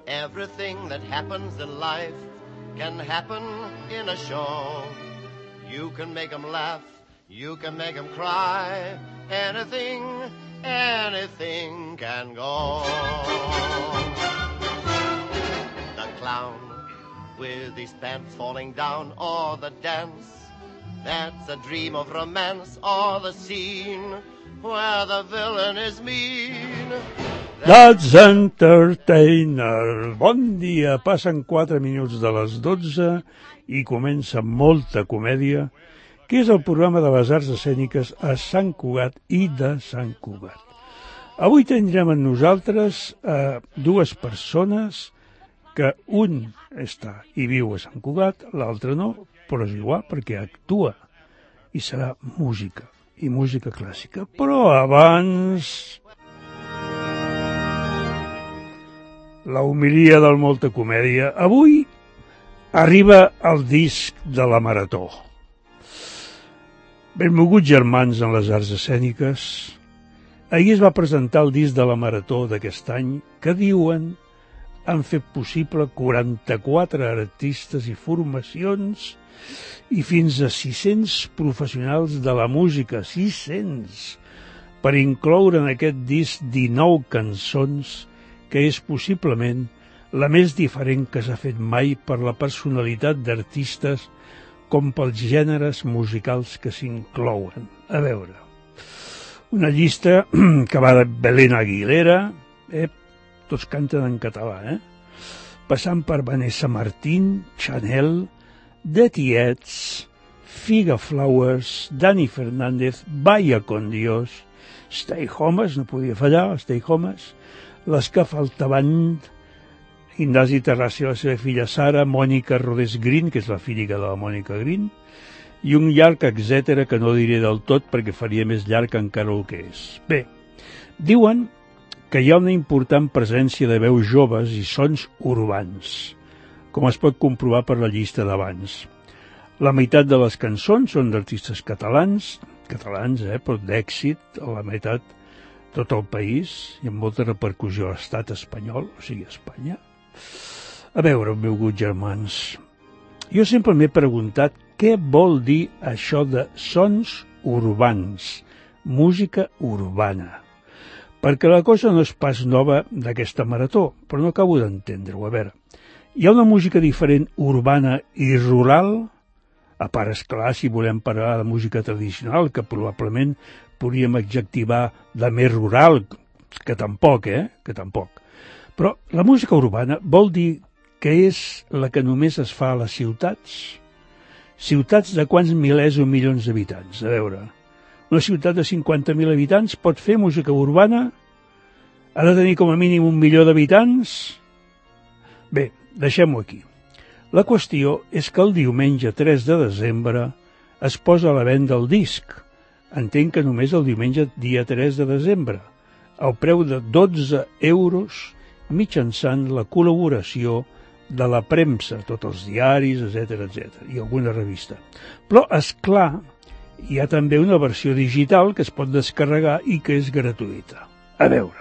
Everything that happens in life can happen in a show. You can make 'em laugh, you can make 'em cry. Anything, anything can go. The clown with his pants falling down, or the dance that's a dream of romance, or the scene where the villain is mean. That's Entertainer. Bon dia, passen 4 minuts de les 12 i comença Molta Comèdia, que és el programa de les arts escèniques a Sant Cugat i de Sant Cugat. Avui tindrem amb nosaltres dues persones que un està i viu a Sant Cugat, l'altre no, però és igual perquè actua i serà música, i música clàssica. Però abans, la homilia del Molta Comèdia. Avui arriba el disc de la Marató. Benvolguts germans en les arts escèniques, ahir es va presentar el disc de la Marató d'aquest any que diuen han fet possible 44 artistes i formacions i fins a 600 professionals de la música, 600, per incloure en aquest disc 19 cançons que és possiblement la més diferent que s'ha fet mai per la personalitat d'artistes com pels gèneres musicals que s'inclouen. A veure, una llista que va de Belén Aguilera, tots canten en català, passant per Vanessa Martín, Chanel, The Tietz, Figa Flowers, Dani Fernández, Vaya con Dios, Stay Homes, no podia fallar, Stay Homes, les que faltaven, Ignasi Terrassa i la seva filla Sara, Mònica Rodés Green, que és la filla de la Mònica Green, i un llarg etcètera que no diré del tot perquè faria més llarg encara el que és. Bé, diuen que hi ha una important presència de veus joves i sons urbans, com es pot comprovar per la llista d'abans. La meitat de les cançons són d'artistes catalans, però d'èxit, a la meitat tot el país, i amb molta repercussió a l'estat espanyol, o sigui, a Espanya. A veure, benvolguts germans, jo sempre m'he preguntat què vol dir això de sons urbans, música urbana. Perquè la cosa no és pas nova d'aquesta marató, però no acabo d'entendre-ho. A veure, hi ha una música diferent urbana i rural? A part, esclar, si volem parlar de música tradicional, que probablement podríem adjectivar de més rural, que tampoc, que tampoc. Però la música urbana vol dir que és la que només es fa a les ciutats? Ciutats de quants milers o milions d'habitants? A veure, una ciutat de 50.000 habitants pot fer música urbana? Ha de tenir com a mínim 1 milió d'habitants? Bé, deixem-ho aquí. La qüestió és que el diumenge 3 de desembre es posa a la venda el disc. Entenc que només el diumenge dia 3 de desembre, al preu de 12 euros mitjançant la col·laboració de la premsa, tots els diaris, etc., i alguna revista. Però, és clar, hi ha també una versió digital que es pot descarregar i que és gratuïta. A veure,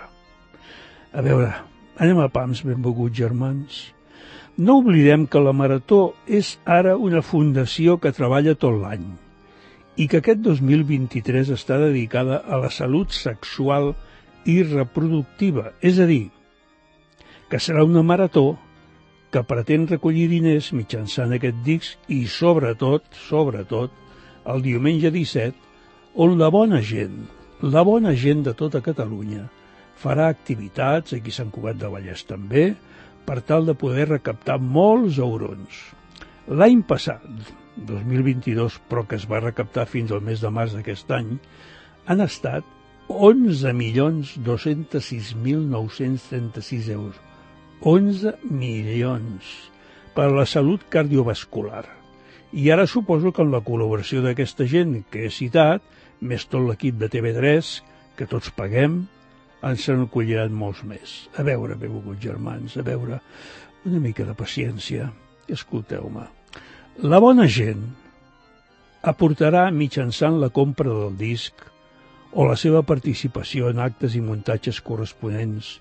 anem a pams, benvolguts germans. No oblidem que la Marató és ara una fundació que treballa tot l'any i que aquest 2023 està dedicada a la salut sexual i reproductiva, és a dir, que serà una marató que pretén recollir diners mitjançant aquest disc i, sobretot, el diumenge 17, on la bona gent de tota Catalunya, farà activitats, aquí a Sant Cugat del Vallès també, per tal de poder recaptar molts eurons. L'any passat, 2022, però que es va recaptar fins al mes de març d'aquest any, han estat 11.206.936 euros. 11 milions per a la salut cardiovascular. I ara suposo que amb la col·laboració d'aquesta gent que he citat, més tot l'equip de TV3, que tots paguem, ens se n'acolliran molts més. A veure, benvolguts germans, a veure, una mica de paciència. Escolteu-me. La bona gent aportarà mitjançant la compra del disc o la seva participació en actes i muntatges corresponents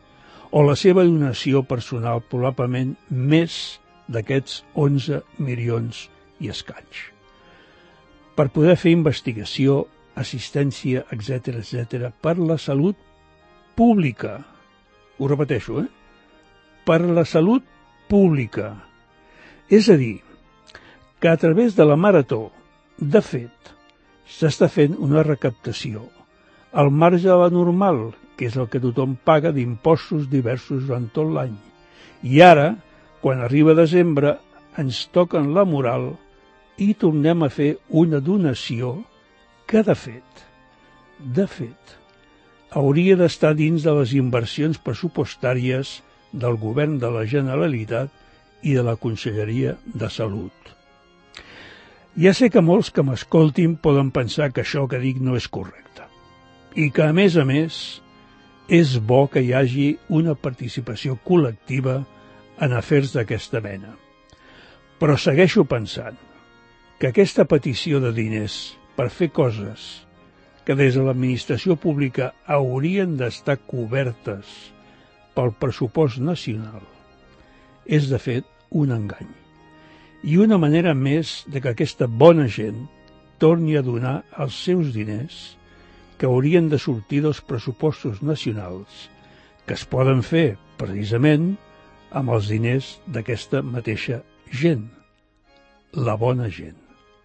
o la seva donació personal, probablement més d'aquests 11 milions i escaig, per poder fer investigació, assistència, etc., per la salut pública. Ho repeteixo, per la salut pública. És a dir, que a través de la Marató, de fet, s'està fent una recaptació al marge de la normal, que és el que tothom paga d'impostos diversos durant tot l'any. I ara, quan arriba desembre, ens toquen la moral i tornem a fer una donació que, de fet, hauria d'estar dins de les inversions pressupostàries del Govern de la Generalitat i de la Conselleria de Salut. Ja sé que molts que m'escoltin poden pensar que això que dic no és correcte i que, a més, és bo que hi hagi una participació col·lectiva en afers d'aquesta mena. Però segueixo pensant que aquesta petició de diners per fer coses que des de l'administració pública haurien d'estar cobertes pel pressupost nacional és, de fet, un engany. I una manera més de que aquesta bona gent torni a donar els seus diners que haurien de sortir dels pressupostos nacionals, que es poden fer, precisament, amb els diners d'aquesta mateixa gent, la bona gent.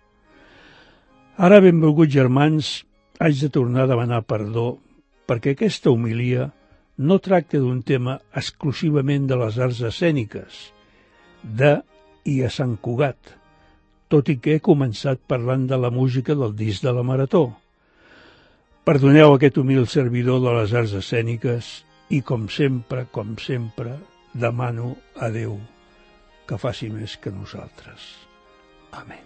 Ara, benvolguts germans, haig de tornar a demanar perdó perquè aquesta homilia no tracta d'un tema exclusivament de les arts escèniques, de i a Sant Cugat, tot i que he començat parlant de la música del disc de la Marató. Perdoneu aquest humil servidor de les arts escèniques i, com sempre, demano a Déu que faci més que nosaltres. Amén.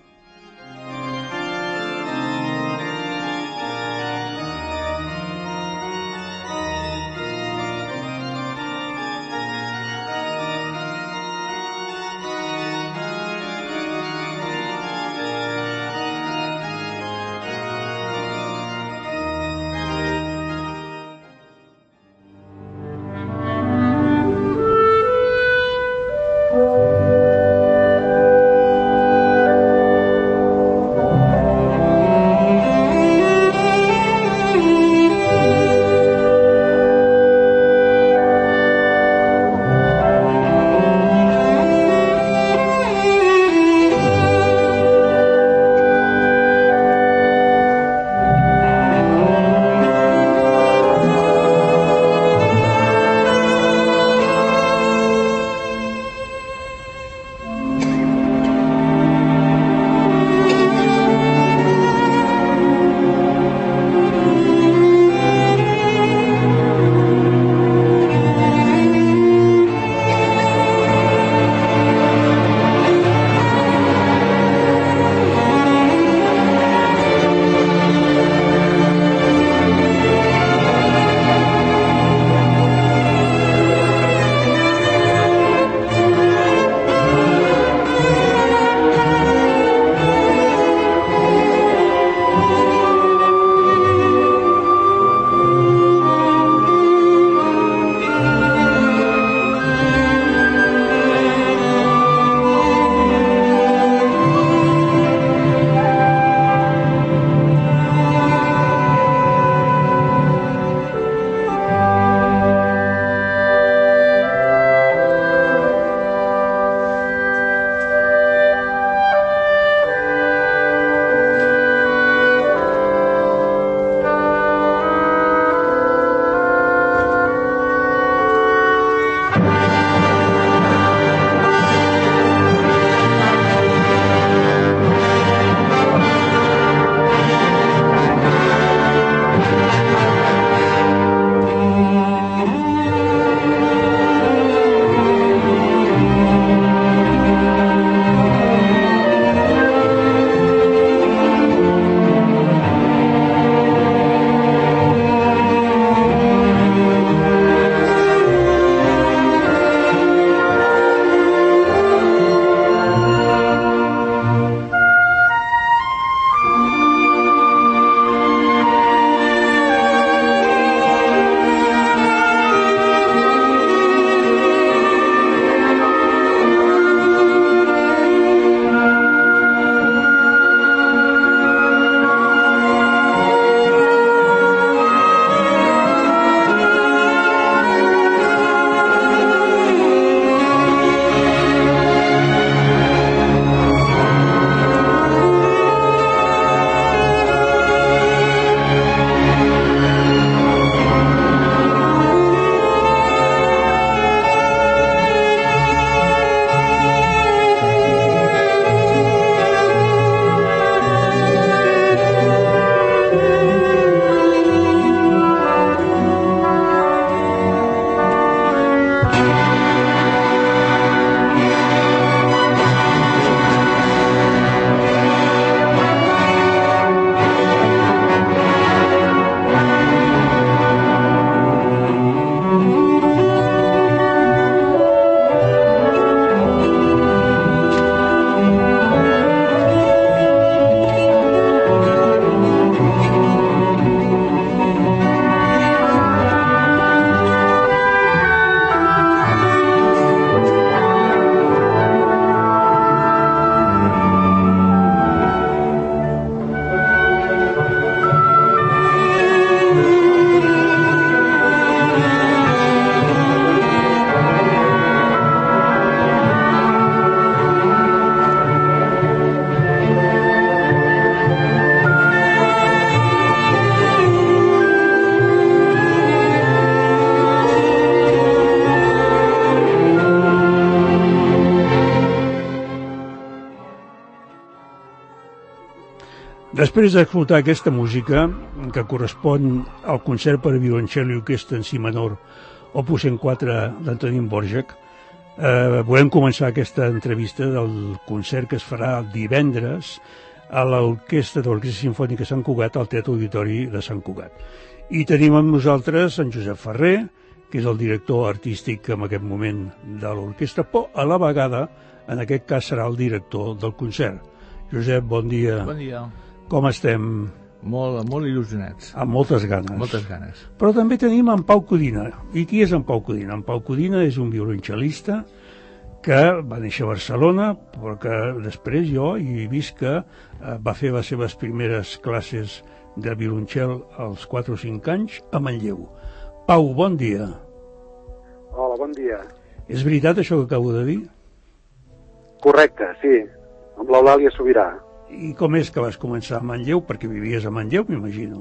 Després d'escoltar aquesta música, que correspon al concert per a violoncel i orquestra en si menor, opus 104 d'Antonín Dvořák, volem començar aquesta entrevista del concert que es farà divendres a l'Orquestra de l'Orquestra Simfònica Sant Cugat al Teatre Auditori de Sant Cugat. I tenim amb nosaltres en Josep Ferrer, que és el director artístic en aquest moment de l'orquestra, però a la vegada, en aquest cas, serà el director del concert. Josep, bon dia. Bon dia. Com estem? Molt il·lusionats. Amb moltes ganes. Moltes ganes. Però també tenim en Pau Codina. I qui és en Pau Codina? En Pau Codina és un violoncel·lista que va néixer a Barcelona, però que després jo he vist que va fer les seves primeres classes de violoncel als 4 o 5 anys a Manlleu. Pau, bon dia. Hola, bon dia. És veritat això que acabo de dir? Correcte, sí. Amb l'Eulàlia Sobirà. I com és que vas començar a Manlleu? Perquè vivies a Manlleu, m'imagino.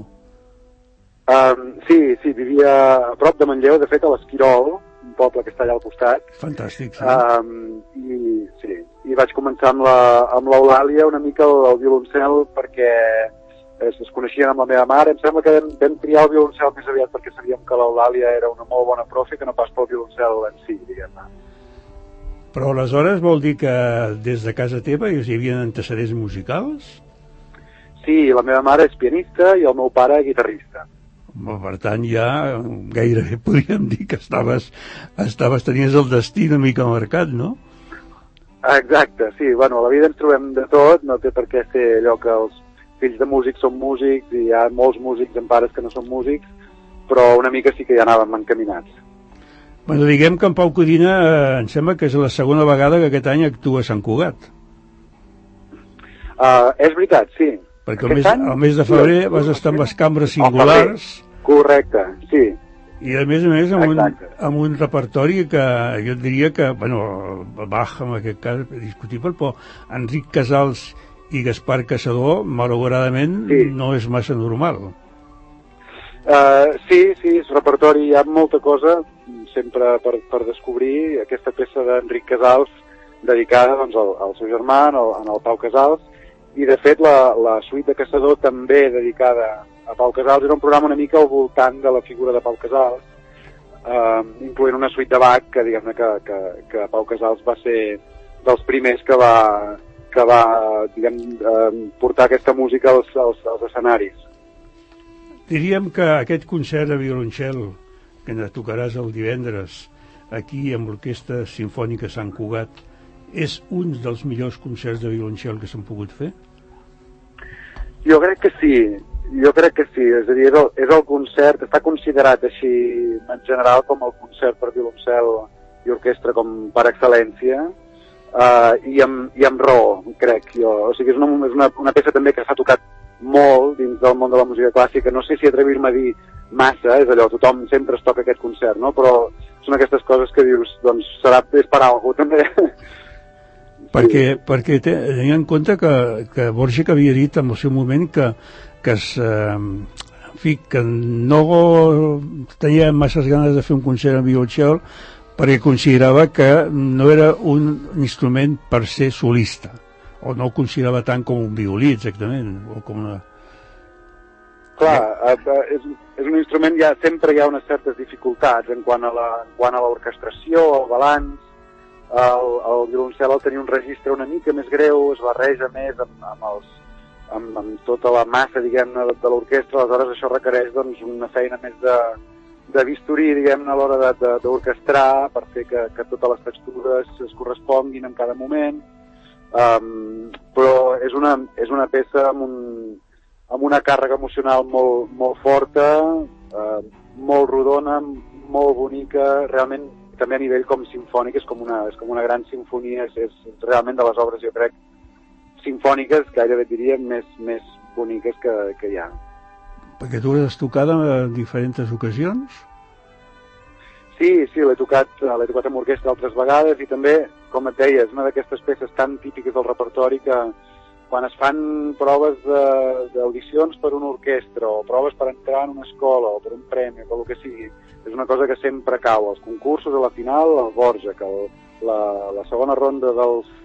Sí, vivia a prop de Manlleu, de fet a l'Esquirol, un poble que està allà al costat. Fantàstic, sí. I vaig començar amb l'Eulàlia una mica el violoncel perquè es coneixien amb la meva mare. Em sembla que vam triar el violoncel més aviat perquè sabíem que l'Eulàlia era una molt bona profe, que no pas pel violoncel en si, diguem-ne. Però aleshores vol dir que des de casa teva hi havia antecedents musicals? Sí, la meva mare és pianista i el meu pare guitarrista. Per tant, ja gairebé podríem dir que tenies el destí una mica marcat, no? Exacte, sí. Bueno, a la vida ens trobem de tot, no té per què ser allò que els fills de músics són músics i hi ha molts músics amb pares que no són músics, però una mica sí que ja anàvem encaminats. Bueno, diguem que en Pau Codina em sembla que és la segona vegada que aquest any actua a Sant Cugat. És veritat, sí. Perquè al mes de febrer vas estar amb les cambres singulars. Correcte, sí. I a més amb un repertori que jo et diria que, bueno, Bach en aquest cas discutible, però Enric Casals i Gaspar Caçador, malauradament, no és massa normal. Sí, és repertori, hi ha molta cosa sempre per descobrir. Aquesta peça d'Enric Casals dedicada doncs, al seu germà, en el Pau Casals, i de fet la suite de Caçador també dedicada a Pau Casals era un programa una mica al voltant de la figura de Pau Casals, incloent una suite de Bach que diguem-ne que Pau Casals va ser dels primers que va portar aquesta música als escenaris. Diríem que aquest concert de violoncel que ens tocaràs el divendres aquí amb l'Orquestra Simfònica Sant Cugat és un dels millors concerts de violoncel que s'han pogut fer? Jo crec que sí, és a dir, és el concert, està considerat així en general com el concert per violoncel i orquestra com per excel·lència, i amb raó, crec jo. O sigui, és una peça també que s'ha tocat molt dins del món de la música clàssica. No sé si atrevir-me a dir massa, és allò, tothom sempre es toca aquest concert, no? Però són aquestes coses que dius, doncs és per algú també. Perquè tenint en compte que Dvořák havia dit en el seu moment que no tenia masses ganes de fer un concert en violoncel perquè considerava que no era un instrument per ser solista, o no el considerava tant com un violí exactament, o com una... Clar, és un instrument, sempre hi ha unes certes dificultats en quant a l'orquestració, el balanç. El violoncel al tenir un registre una mica més greu es barreja més amb tota la massa, diguem-ne, de l'orquestra. Aleshores això requereix doncs, una feina més de bisturí, diguem-ne, a l'hora d'orquestrar per fer que totes les textures es corresponguin en cada moment. Però és una peça amb una càrrega emocional molt forta, molt rodona, molt bonica, realment també a nivell com simfònic és com una gran sinfonia, és realment de les obres, jo crec, simfòniques, gairebé diria, més boniques que hi ha. Perquè tu l'has tocat en diferents ocasions? Sí, l'he tocat amb orquestra altres vegades i també, com et deia, és una d'aquestes peces tan típiques del repertori que quan es fan proves d'audicions per una orquestra o proves per entrar en una escola o per un premi o per el que sigui, és una cosa que sempre cau. Els concursos, a la final, el Dvořák, la segona ronda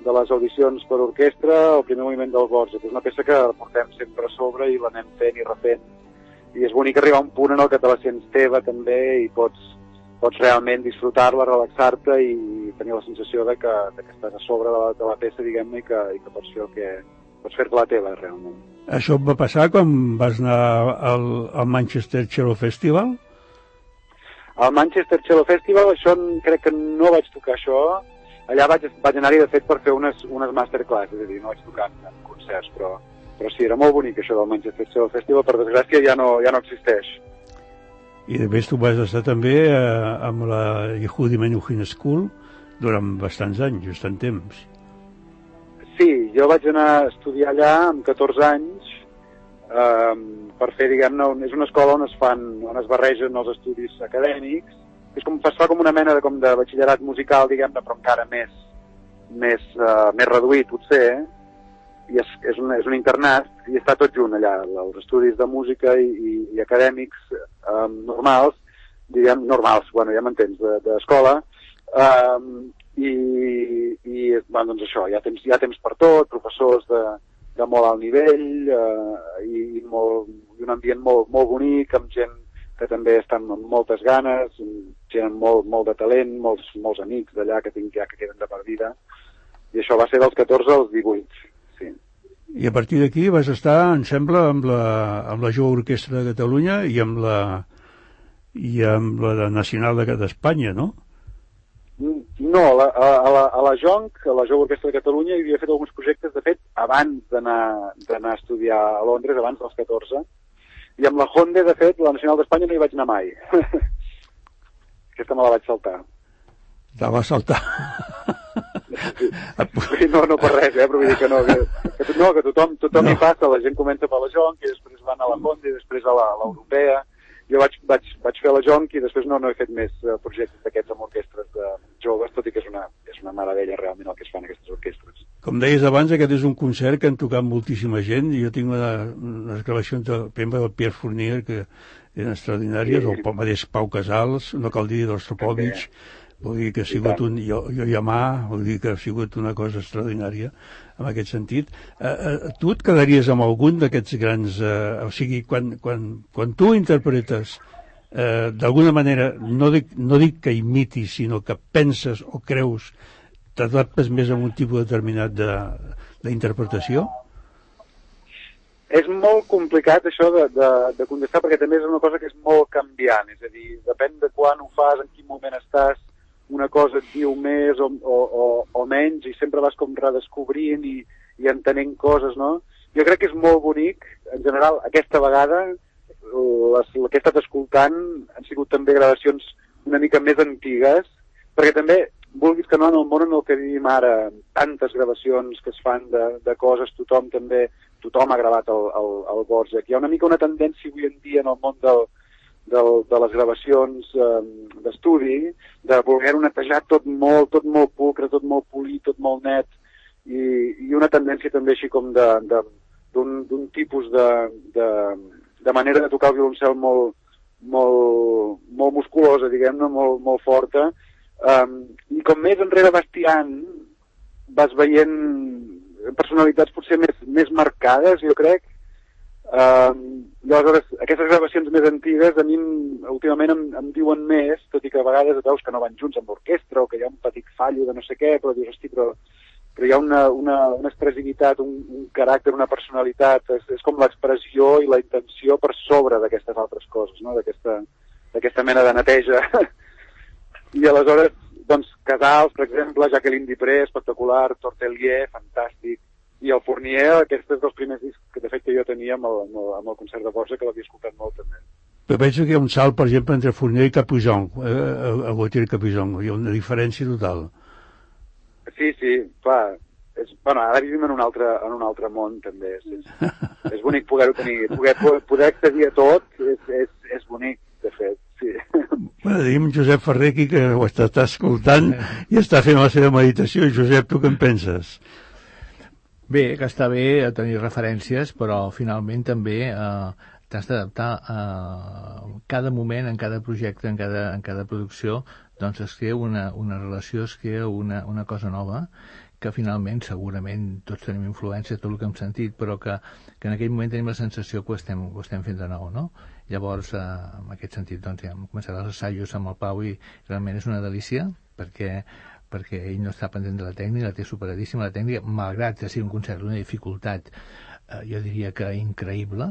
les audicions per orquestra, el primer moviment del Borja, que és una peça que la portem sempre a sobre i l'anem fent i refent. I és bonic arribar a un punt en el que te la sents teva també i pots realment disfrutar-la, relaxar-te i tenir la sensació de que estàs a sobre de la peça, diguem-ne, i que pots fer pots fer-te la teva, realment. Això et va passar quan vas anar al Manchester Cello Festival? Al Manchester Cello Festival crec que no vaig tocar això. Allà vaig anar-hi, de fet, per fer unes masterclass, és a dir, no vaig tocar en concerts, però sí, era molt bonic això del Manchester Cello Festival, per desgràcia ja no existeix. I de més tu vas estar també amb la Yehudi Menuhin School durant bastants anys, just en temps. Sí, jo vaig anar a estudiar allà amb 14 anys per fer, diguem-ne, és una escola on es barregen els estudis acadèmics. Es fa com una mena de batxillerat musical, diguem-ne, però encara més reduït, potser, i és un internat, i està tot junt allà, els estudis de música i acadèmics normals, bueno, ja m'entens, d'escola, doncs això, hi ha temps per tot, professors de molt alt nivell, i un ambient molt bonic, amb gent que també estan amb moltes ganes, gent amb molt de talent, molts amics d'allà que tinc ja que queden de per vida, i això va ser dels 14 als 18, sí. I a partir d'aquí vas estar, em sembla, amb la Jove Orquestra de Catalunya i amb la Nacional d'Espanya, no? No, a la JONC, a la Jove Orquestra de Catalunya, hi havia fet alguns projectes, de fet, abans d'anar a estudiar a Londres, abans dels 14, i amb la Honda, de fet, la Nacional d'Espanya no hi vaig anar mai. Aquesta me la vaig saltar. Te la vas saltar? Sí, no per res, però vull dir que no, que tothom hi passa, la gent comença per la JONC i després van a la Honda i després a l'Europea. Jo vaig fer la JONC i després no he fet més projectes d'aquests amb orquestres de joves, tot i que és una meravella realment el que es fan aquestes orquestres. Com deies abans, aquest és un concert que han tocat moltíssima gent. Jo tinc unes gravacions del Pierre Fournier que eren extraordinàries, sí. O el mateix Pau Casals, no cal dir d'Ostropovich, vull dir que ha sigut vull dir que ha sigut una cosa extraordinària en aquest sentit. Tu et quedaries amb algun d'aquests grans... o sigui, quan tu interpretes d'alguna manera, no dic que imitis, sinó que penses o creus, t'adaptes més a un tipus determinat d'interpretació? És molt complicat això de contestar, perquè també és una cosa que és molt canviant, és a dir, depèn de quan ho fas, en quin moment estàs, una cosa et diu més o menys, i sempre vas com redescobrint i entenent coses, no? Jo crec que és molt bonic, en general, aquesta vegada, el que he estat escoltant han sigut també gravacions una mica més antigues, perquè també, vulguis que no, en el món en el que vivim ara, tantes gravacions que es fan de coses, tothom ha gravat el Dvořák. Hi ha una mica una tendència avui en dia en el món de les gravacions d'estudi, de voler-ho netejar tot molt pulcre, tot molt polit, tot molt net, i una tendència també així com d'un tipus de manera de tocar el violoncel molt musculosa, diguem-ne, molt forta, i com més enrere vas tirant, vas veient personalitats potser més marcades, jo crec. Llavors, aquestes gravacions més antigues a mi últimament em diuen més, tot i que a vegades veus que no van junts amb l'orquestra o que hi ha un petit fallo de no sé què, però dius, hosti, però hi ha una expressivitat, un caràcter, una personalitat, és com l'expressió i la intenció per sobre d'aquestes altres coses, no? D'aquesta mena de neteja. I aleshores, doncs, Casals, per exemple, Jacqueline Dupré, espectacular, Tortelier, fantàstic, i el Fournier, aquest és dels primers discs que de fet que jo tenia amb el concert de Dvořák, que l'havia escoltat molt també. Però penso que hi ha un salt, per exemple, entre Fournier i Capujon, a Gautier Capujon, hi ha una diferència total. Sí, clar. Ara vivim en un altre món, també. És bonic poder-ho tenir, poder accedir a tot, és bonic, de fet, sí. Bueno, digui'm Josep Ferrer aquí, que ho està escoltant i està fent la seva meditació. Josep, tu què en penses? Bé, que està bé tenir referències, però finalment també t'has d'adaptar a cada moment, en cada projecte, en cada producció, doncs es crea una relació, es crea una cosa nova que finalment segurament tots tenim influència, tot el que hem sentit, però que en aquell moment tenim la sensació que ho estem fent de nou, no? Llavors, en aquest sentit, doncs, ja hem començat els assajos amb el Pau i realment és una delícia, perquè ell no està pendent de la tècnica, la té superadíssima la tècnica, malgrat que sigui un concert d'una dificultat, jo diria que increïble,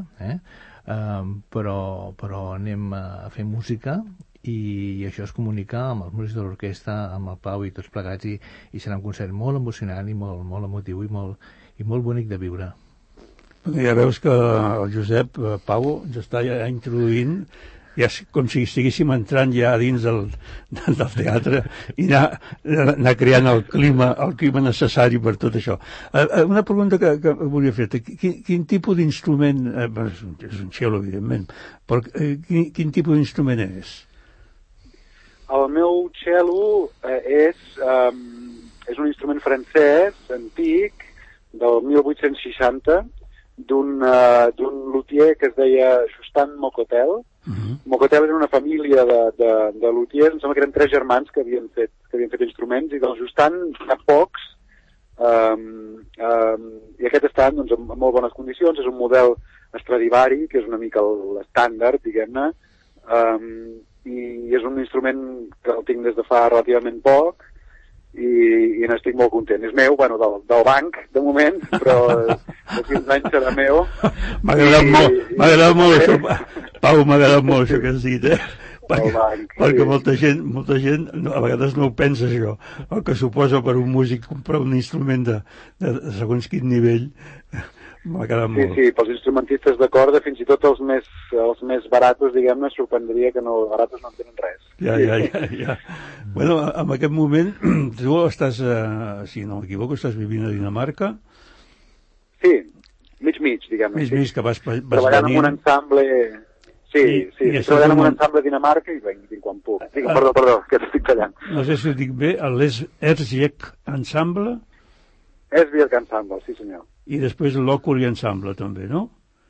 però anem a fer música i això es comunica amb els músics de l'orquestra, amb el Pau i tots plegats, i serà un concert molt emocionant i molt, molt emotiu i molt bonic de viure. Ja veus que el Josep Pau ja està ja introduint, ja com si estiguéssim entrant ja dins del teatre i anar creant el clima necessari per tot això. Una pregunta que volia fer-te. Quin tipus d'instrument, és un cello, evidentment, però quin tipus d'instrument és? El meu cello és un instrument francès, antic, del 1860, d'un luthier que es deia Justin Mocotel. Mocotel era una família de luthiers, em sembla que eren 3 germans que havien fet instruments, i del Justin hi ha pocs, i aquest està doncs, en molt bones condicions. És un model Stradivari, que és una mica l'estàndard, diguem-ne, i és un instrument que el tinc des de fa relativament poc i n'estic molt content. És meu, bueno, del banc, de moment, però de 15 anys serà meu. M'ha agradat molt això, Pau, m'ha agradat molt això que has dit, perquè molta gent a vegades no ho pensa, això, el que suposa per un músic comprar un instrument de segons quin nivell. M'ha quedat molt. Sí, pels instrumentistes de corda, fins i tot els més baratos, diguem-ne, sorprendria que baratos no en tenen res. Ja. Bueno, en aquest moment, tu estàs, si no m'equivoco, estàs vivint a Dinamarca? Sí, mig, diguem-ne. Mig, que vas treballant en un ensemble... Sí, treballant en un ensemble a Dinamarca i vinc quan puc. Perdó, que t'estic tallant. No sé si ho dic bé, l'Erzjek Ensemble? Erzjek Ensemble, sí senyor. I després l'Oculi Ensemble també, no?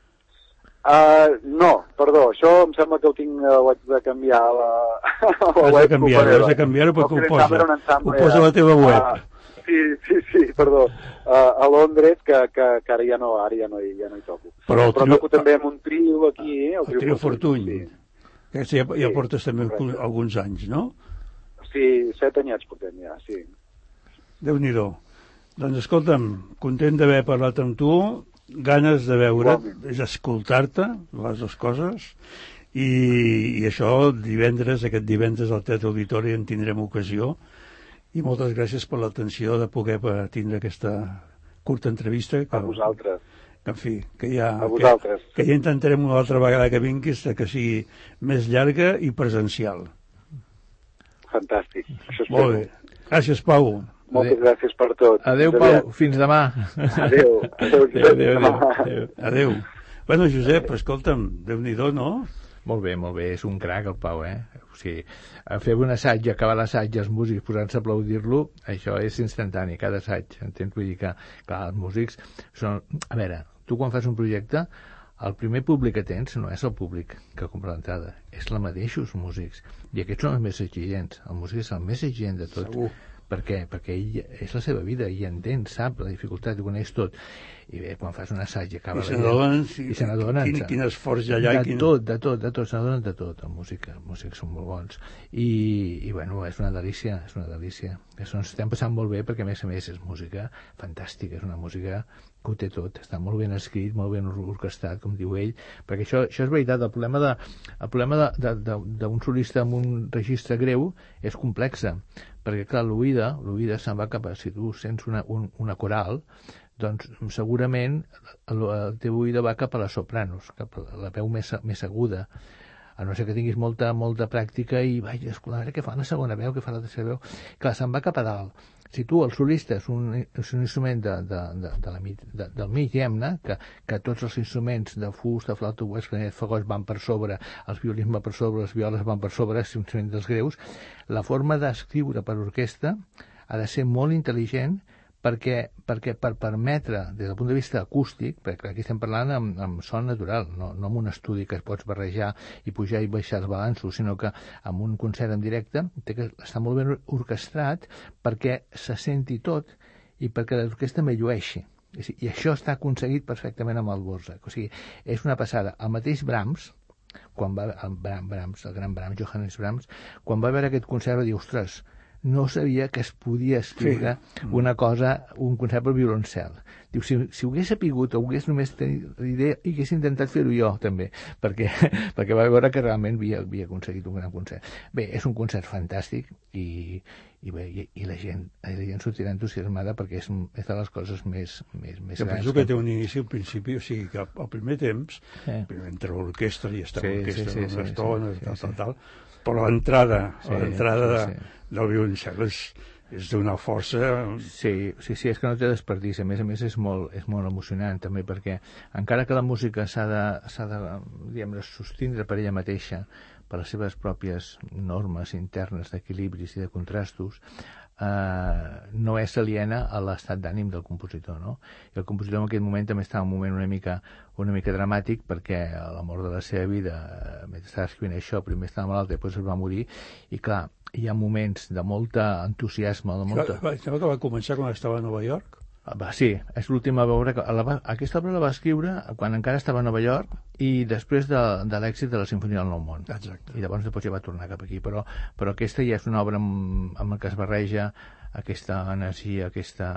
No, perdó, això em sembla que ho haig de canviar a la web. Has de canviar-ho perquè ho posa a la teva web. Sí, perdó. A Londres, que ara ja no hi toco. Però toco també amb un trio aquí, el trio Fortuny. Que ja portes també alguns anys, no? Sí, 7 anyats portem ja, sí. Déu-n'hi-do. Doncs escolta'm, content d'haver parlat amb tu, ganes de veure't, d'escoltar-te, les dues coses, i això aquest divendres al Teatre Auditori en tindrem ocasió, i moltes gràcies per l'atenció de poder tindre aquesta curta entrevista. A vosaltres. Que, en fi, que ja intentarem una altra vegada que vinguis que sigui més llarga i presencial. Fantàstic. Això espero. Molt bé. Gràcies, Pau. Moltes gràcies per tot. Adéu, Pau. Fins demà. Adéu. Bueno, Josep, escolta'm, Déu-n'hi-do, no? Molt bé, és un crac el Pau, O sigui, fer un assaig i acabar l'assaig i els músics posant-se a aplaudir-lo, això és instantani, cada assaig, entens? Vull dir que, clar, els músics són... A veure, tu quan fas un projecte, el primer públic que tens no és el públic que compra l'entrada, és la mateixos músics, i aquests són els més exigents, el músic és el més exigent de tot. Segur. Per què? Perquè ell és la seva vida, ell entén, sap la dificultat, ho coneix tot. I bé, quan fas un assaig acaba I se n'adonen quin esforç hi ha allà. De tot, se n'adonen de tot. Els músics són molt bons. I bueno, és una delícia. Ens estem passant molt bé perquè, a més, és música fantàstica, és una música que ho té tot, està molt ben escrit, molt ben orquestrat, com diu ell, perquè això és veritat, el problema d'un solista amb un registre greu és complexa, perquè clar, l'oïda se'n va cap a, si tu sents una coral, doncs segurament la teva oïda va cap a les sopranos, cap a la veu més aguda, a no ser que tinguis molta pràctica i vaig escoltar què fa la segona veu, què fa la tercera veu, clar, se'n va cap a dalt. Si tu, el solista, és un instrument del mig, diguem-ne, que tots els instruments de fusta, flauta, oboè, clarinet, fagot van per sobre, els violins van per sobre, les violes van per sobre, és un instrument dels greus, la forma d'escriure per orquestra ha de ser molt intel·ligent perquè per permetre, des del punt de vista acústic, perquè aquí estem parlant amb son natural, no amb un estudi que es pots barrejar i pujar i baixar els balanços, sinó que amb un concert en directe té que estar molt ben orquestrat perquè se senti tot i perquè l'orquestra me llueixi. I això està aconseguit perfectament amb el Dvořák. O sigui, és una passada. El mateix Brahms, el gran Brahms, Johannes Brahms, quan va veure aquest concert va dir, ostres, no sabia que es podia escriure un concert per violoncel. Diu, si ho hagués sapigut o ho hagués només tenit idea, i hagués intentat fer-ho jo, també, perquè va veure que realment havia aconseguit un gran concert. Bé, és un concert fantàstic i la gent sortirà entusiasmada perquè és de les coses més grans. Jo penso que té un inici al principi, o sigui que al primer temps, entre l'orquestra i està l'orquestra una estona, tal, però l'entrada del violoncel és d'una força... Sí, és que no té desperdici. A més, és molt emocionant, també, perquè encara que la música s'ha de sostindre per ella mateixa, per les seves pròpies normes internes d'equilibris i de contrastos, no és aliena a l'estat d'ànim del compositor, no? I el compositor en aquell moment també estava en un moment una mica dramàtic, perquè a la mort de la seva vida, mentre estava escrivint això, primer estava malalt i després es va morir, i clar, hi ha moments de molta entusiasme, Sembla que va començar quan estava a Nova York. Sí, és l'última obra aquesta obra la va escriure quan encara estava a Nova York i després de l'èxit de la Simfonia del Nou Món. Exacte. I llavors ja va tornar cap aquí, però aquesta ja és una obra amb la que es barreja aquesta energia,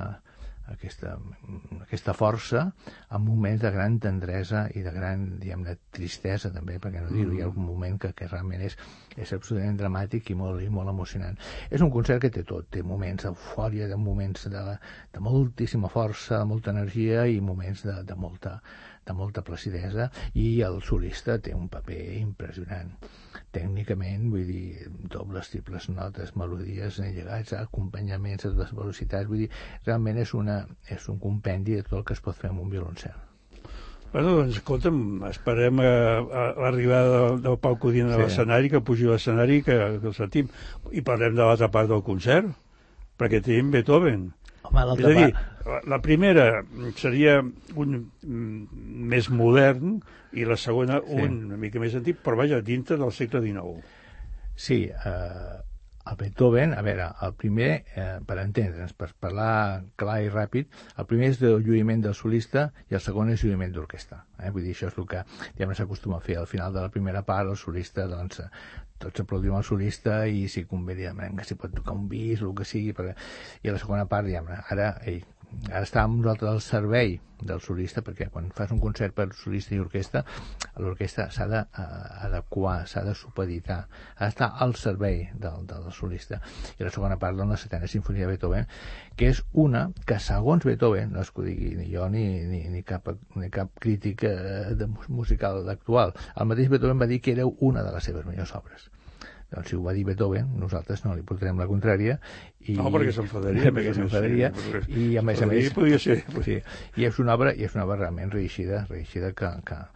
aquesta força en moments de gran tendresa i de gran, diguem-ne, tristesa també, perquè no dir-ho, hi ha un moment que realment és absolutament dramàtic i molt emocionant. És un concert que té tot, té moments d'eufòria, moments de moltíssima força, de molta energia i moments de molta placidesa, i el solista té un paper impressionant. Tècnicament, vull dir, dobles, triples notes, melodies, llegats, acompanyaments a totes velocitats, vull dir, realment és un compendi de tot el que es pot fer amb un violoncel. Bueno, doncs, escolta'm, esperem l'arribada del Pau Codina a l'escenari, que pugi a l'escenari, que el sentim, i parlem de l'altra part del concert, perquè tenim Beethoven. Home, és a dir, la primera seria un més modern i la segona una mica més antic, però vaja, dintre del segle XIX. Sí, el Beethoven, a veure, el primer, per entendre'ns, per parlar clar i ràpid, el primer és del lluïment del solista i el segon és lluïment d'orquestra. Vull dir, això és el que s'acostuma a fer. Al final de la primera part, el solista, doncs, tots aplaudim al solista i si convé, que si pot tocar un bis, el que sigui, i a la segona part, ara està amb nosaltres al servei del solista, perquè quan fas un concert per solista i orquestra, l'orquestra s'ha d'adequar, s'ha de supeditar, ha d'estar al servei del solista. I la segona part, la setena sinfonia de Beethoven, que és una que, segons Beethoven, no és que ho digui ni jo ni cap crític musical actual, el mateix Beethoven va dir que era una de les seves millors obres. Doncs si ho va dir Beethoven, nosaltres no li portarem la contrària. No, perquè s'enfadaria. I a més, podria ser. Sí, i és una obra realment reeixida que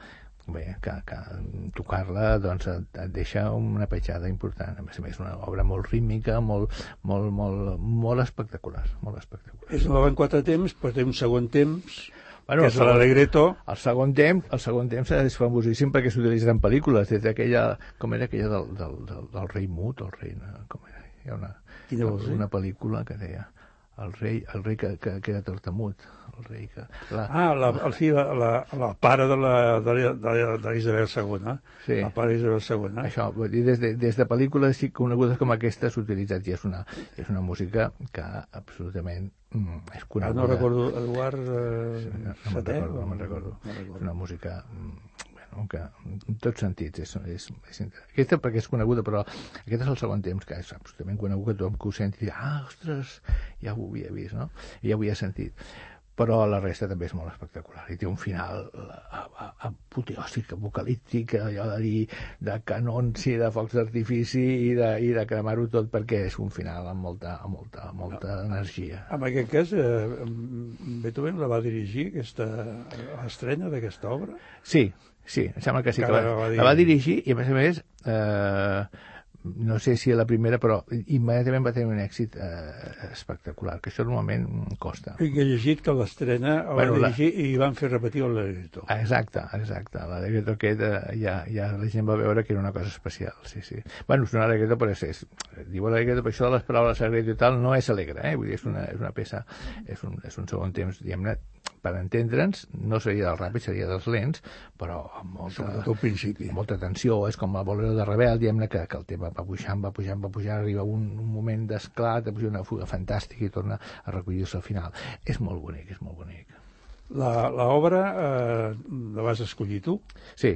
tocar-la doncs et deixa una petjada important. A més, una obra molt rítmica, molt espectacular, molt espectacular. És una obra en 4 temps, però té un segon temps, que és l'Allegretto. El segon temps és famosíssim perquè s'utilitza en pel·lícules, des d'aquella, com era aquella del rei Mut, el rei, com era? Hi ha una pel·lícula que deia el rei que era tartamut, el rei que... la pare de l'Isabel II, sí. La pare d'Isabel II. Això, vull dir, des de pel·lícules conegudes com aquesta s'ha utilitzat, i és una música que absolutament és coneguda. No recordo, Eduard VII? No me'n recordo. És una música... que en tots sentits és aquesta perquè és coneguda, però aquest és el segon temps, que és absolutament conegut, que tothom que ho senti ostres, ja ho havia vist, no? Ja ho havia sentit, però la resta també és molt espectacular i té un final apoteòsic, apocalíptic, allò de dir de canons i de focs d'artifici i de cremar-ho tot, perquè és un final amb molta energia. En aquest cas, Beethoven la va dirigir l'estrena d'aquesta obra? Sí, em sembla que sí, que la va dirigir, i a més no sé si a la primera, però immediatament va tenir un èxit espectacular, que això normalment costa. I he llegit que l'estrena va dirigir i van fer repetir l'Alegreto. Exacte. L'Alegreto aquest ja la gent va veure que era una cosa especial, sí. Bueno, és un Alegreto, però diu Alegreto, però això de les paraules Alegreto i tal no és alegre, vull dir, és una peça, és un segon temps, diguem-ne, per entendre'ns, no seria del ràpid, seria dels lents, però amb molta tensió, és com el Bolero de Ravel, diguem-ne, que el tema va pujant, arriba un moment d'esclat, una fuga fantàstica i torna a recollir-se al final. És molt bonic. L'obra la vas escollir tu? Sí.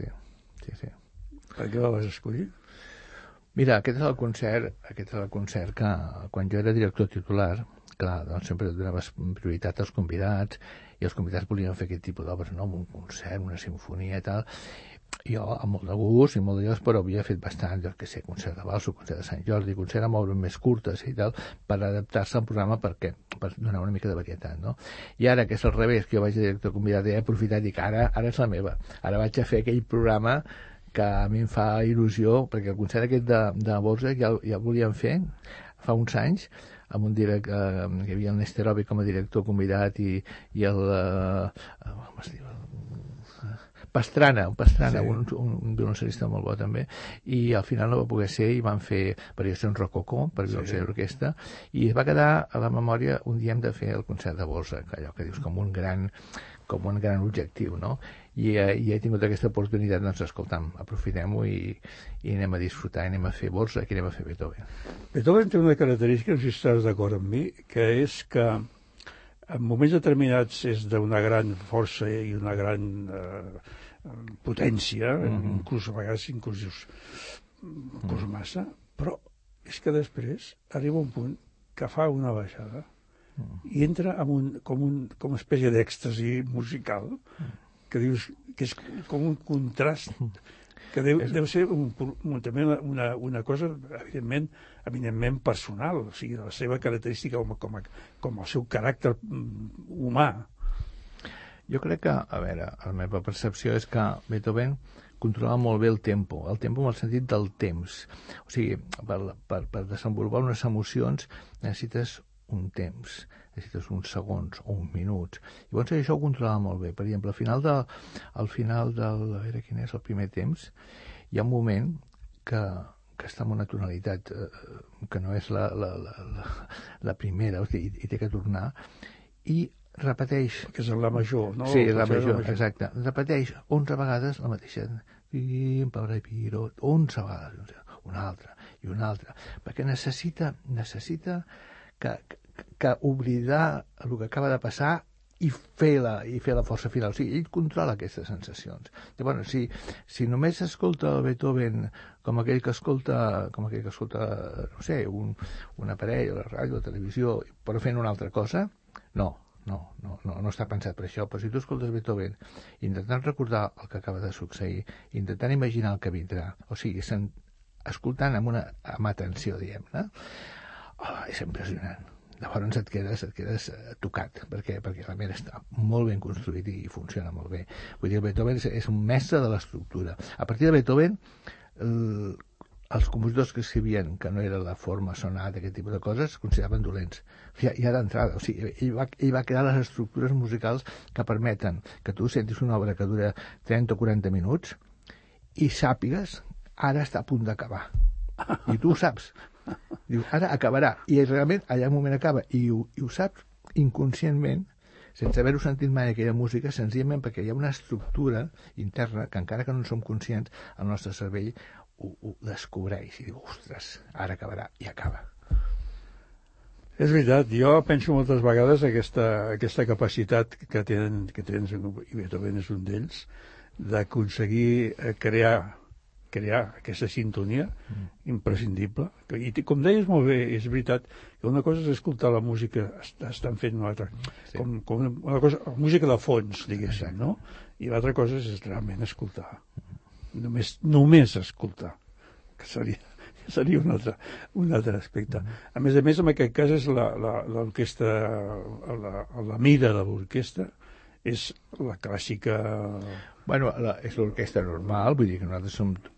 Per què la vas escollir? Mira, aquest és el concert que quan jo era director titular, clar, doncs sempre donaves prioritat als convidats i els convidats volien fer aquest tipus d'obres, no? Un concert, una sinfonia i tal. Jo, amb molt de gust i molt de llocs, però havia fet bastant, jo què sé, concert de Vals, concert de Sant Jordi, concert amb obres més curtes i tal, per adaptar-se al programa per donar una mica de varietat, no? I ara, que és al revés, que jo vaig a director convidat, he aprofitat i dic, ara és la meva. Ara vaig a fer aquell programa que a mi em fa il·lusió, perquè el concert aquest de Borja ja el volíem fer fa uns anys, amb un director, que hi havia el Nesterovi com a director convidat i el com es diu, Pastrana, sí. un violoncel·lista molt bo també, i al final no va poder ser i van fer variacions rococó per violoncel i orquestra, i es va quedar a la memòria un dia hem de fer el concert de Borsa, allò que dius com un gran objectiu, no? I he tingut aquesta oportunitat, doncs escolta'm, aprofitem-ho i anem a disfrutar, anem a fer Borsa, i anem a fer Beethoven. Beethoven té una característica, no sé si estàs d'acord amb mi, que és que en moments determinats és d'una gran força i una gran potència, inclús a vegades inclús massa, però és que després arriba un punt que fa una baixada i entra com una espècie d'èxtasi musical que dius que és com un contrast que deu ser també una cosa evidentment personal, o sigui, la seva característica com el seu caràcter humà. Jo crec que, a veure, la meva percepció és que Beethoven controlava molt bé el tempo en el sentit del temps. O sigui, per desenvolupar unes emocions necessites un temps, necessites uns segons o uns minuts. Llavors això ho controlava molt bé. Per exemple, al final del a veure quin és el primer temps, hi ha un moment que està en una tonalitat que no és la primera, o sigui, i té que tornar, i repeteix... Que és la major, no? Sí, la major, exacte. Repeteix 11 vegades la mateixa. 11 vegades, una altra, perquè necessita que oblidar el que acaba de passar i fer la força final. O sigui, ell controla aquestes sensacions. Llavors, si només escolta el Beethoven com aquell que escolta, no sé, un aparell, la ràdio, la televisió, però fent una altra cosa, no està pensat per això. Però si tu escoltes Beethoven intentant recordar el que acaba de succeir, intentant imaginar el que vindrà, o sigui, escoltant amb atenció, diguem-ne, és impressionant. Llavors et quedes tocat, perquè realment està molt ben construït i funciona molt bé. Vull dir, Beethoven és un mestre de l'estructura. A partir de Beethoven, els compositors que escrivien que no era la forma sonata, aquest tipus de coses, es consideraven dolents. Ja d'entrada, o sigui, ell va crear les estructures musicals que permeten que tu sentis una obra que dura 30 o 40 minuts i sàpigues ara està a punt d'acabar. I tu ho saps. Diu, ara acabarà. I realment allà un moment acaba. I ho saps inconscientment, sense haver-ho sentit mai aquella música, senzillament perquè hi ha una estructura interna que encara que no en som conscients, el nostre cervell ho descobreix i diu, ostres, ara acabarà, i acaba. És veritat, jo penso moltes vegades aquesta capacitat que tens, i Beethoven és un d'ells, d'aconseguir crear aquesta sintonia imprescindible. I com deies molt bé, és veritat que una cosa és escoltar la música, estan fent una altra, com una cosa, música de fons, diguéssim, no? I l'altra cosa és realment escoltar. Només escoltar, que seria un altre aspecte. A més, en aquest cas és l'orquestra, la mida de l'orquestra és la clàssica... Bueno, és l'orquestra normal, vull dir que nosaltres som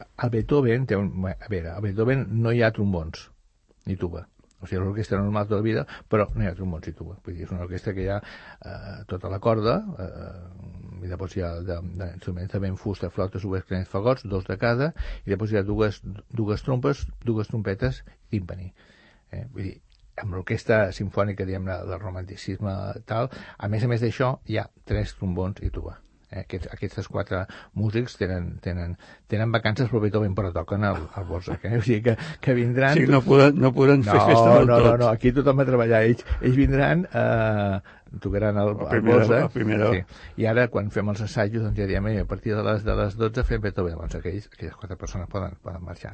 a Beethoven té a veure, a Beethoven no hi ha trombons ni tuba. O sigui, l'orquestra normal tota la vida, però no hi ha trombons i tuba. Vull dir, és una orquestra que hi ha tota la corda, i després hi ha d'instruments de vent, fusta, flauta, subes, clarinets, fagots, 2 de cada, i després hi ha dues trompes, 2 trompetes, tímpani. Vull dir, amb l'orquestra simfònica, diguem-ne, del romanticisme tal, a més d'això, hi ha 3 trombons i tuba. Aquests 4 músics tenen vacances per Beethoven, però toquen al Dvořák. O sigui que vindran... Sí, no podran fer festa del tot. No, aquí tothom va treballar. Ells vindran, tocaran al Dvořák. Sí. I ara, quan fem els assajos, doncs ja diem, a partir de les 12 fem Beethoven. Doncs aquelles 4 persones poden marxar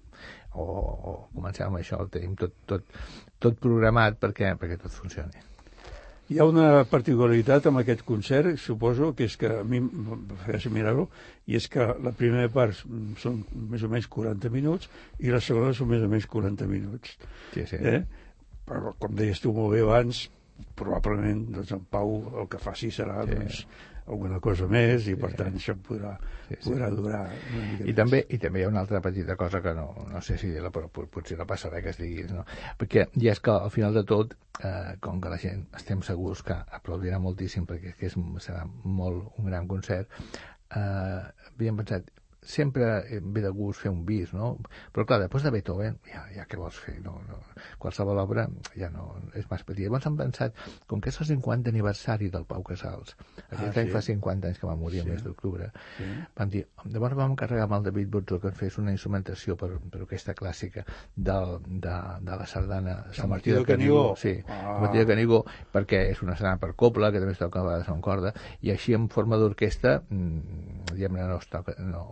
o començar amb això. El tenim tot programat perquè tot funcioni. Hi ha una particularitat amb aquest concert, suposo, que és que a mi em feia mirar-ho, i és que la primera part són més o menys 40 minuts i la segona són més o menys 40 minuts. Sí. Però, com deies tu molt bé abans, probablement doncs, en Pau el que faci serà doncs, alguna cosa més i per tant això podrà durar una mica I també hi ha una altra petita cosa que no sé si dir-la, però potser no passa res que es diguis, no? Perquè ja és que al final de tot, com que la gent estem segurs que aplaudirà moltíssim perquè serà un gran concert, havíem pensat sempre ve de gust fer un bis, no? Però clar, després de Beethoven, ja què vols fer? No, qualsevol obra ja no és més petit. Llavors hem pensat, com que és el 50 aniversari del Pau Casals, aquest any fa 50 anys que va morir el mes d'octubre, vam dir, llavors vam encarregar amb el David Bozzo que ens fes una instrumentació per orquestra clàssica de la sardana Sant Martí de Canigó. Sí, Sant Martí de Canigó, perquè és una sardana per cobla, que també es toca a vegades en corda, i així en forma d'orquestra, diguem-ne, no es toca...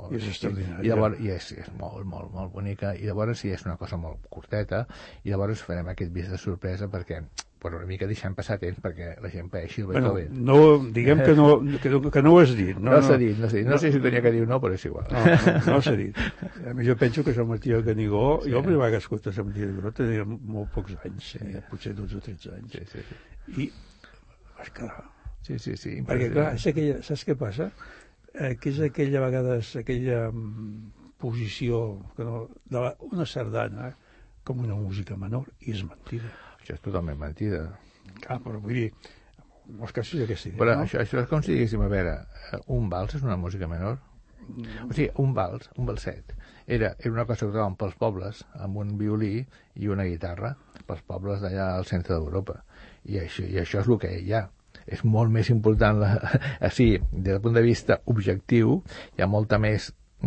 I llavors és molt, molt, molt bonica, i llavors sí, és una cosa molt curteta, i llavors farem aquest bis de sorpresa perquè una mica deixem passar temps perquè la gent paeixi el Beethoven. Diguem que no ho has dit. No s'ha dit. No sé si tenia que dir no, però és igual. No s'ha dit. A mi jo penso que Sant Martí de Canigó, jo la primera vegada que escolto Sant Martí de Canigó tenia molt pocs anys, potser 12 o 13 anys. I vaig quedar. Sí. Perquè clar, saps què passa? Que és aquella posició d'una sardana com una música menor, i és mentida. Això és totalment mentida. Clar, però vull dir, en molts casos és aquesta idea, però no? Això és com si diguéssim, a veure, un vals és una música menor? O sigui, un valset, era una cosa que tocaven pels pobles, amb un violí i una guitarra, pels pobles d'allà al centre d'Europa. I això és el que hi ha. És molt més important, des del punt de vista objectiu, hi ha molta més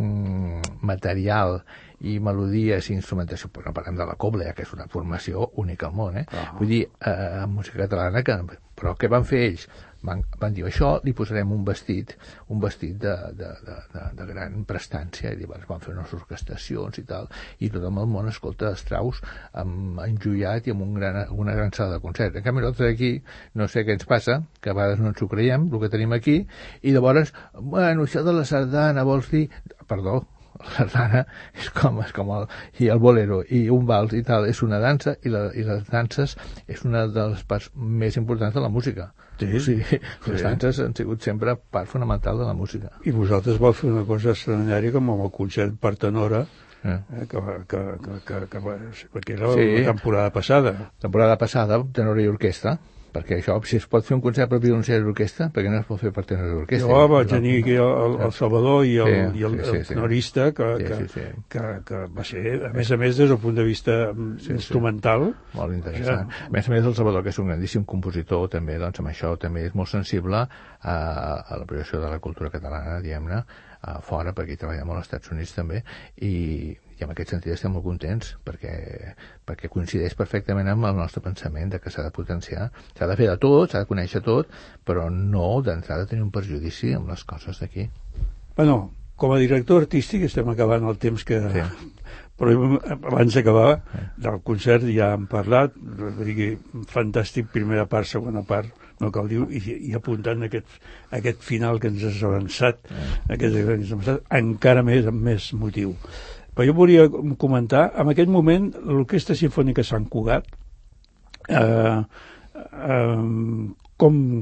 material i melodies i instrumentació, però no parlem de la cobla, que és una formació única al món, Vull dir, música catalana, però què van fer ells? Van dir, això li posarem un vestit de gran prestància, i llavors van fer unes orquestacions i tal, i tothom al món escolta Strauss enjoiat i amb una gran sala de concert. En canvi, nosaltres aquí, no sé què ens passa, que a vegades no ens ho creiem, el que tenim aquí, i llavors, això de la sardana, vols dir... Perdó, la sardana és com el bolero, i un vals i tal és una dansa, i les danses és una de les parts més importants de la música. Les danses han sigut sempre part fonamental de la música. I vosaltres vau fer una cosa extraordinària com amb el concert per tenora, perquè era la temporada passada. Tenora i orquestra, perquè això, si es pot fer un concert per concert d'orquestra, perquè no es pot fer per tenor d'orquestra. Jo vaig tenir aquí el Salvador i el tenorista, que va ser, a més, des del punt de vista instrumental. Molt interessant. A més, el Salvador, que és un grandíssim compositor, també, doncs, amb això també és molt sensible a la projecció de la cultura catalana, diguem-ne, fora, perquè hi treballa molt als Estats Units també, i en aquest sentit estem molt contents perquè coincideix perfectament amb el nostre pensament de que s'ha de potenciar, s'ha de fer de tot, s'ha de conèixer tot, però no d'entrada tenir un perjudici amb les coses d'aquí. Bueno, com a director artístic estem acabant el temps que... Però abans d'acabar del concert ja hem parlat, fantàstic, primera part, segona part, no cal dir, i apuntant aquest final que ens has avançat, encara més amb més motiu. Però jo volia comentar, en aquest moment, l'Orquestra Simfònica Sant Cugat,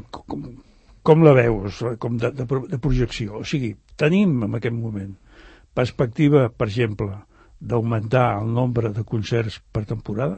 com la veus, com de projecció? O sigui, tenim en aquest moment perspectiva, per exemple, d'augmentar el nombre de concerts per temporada?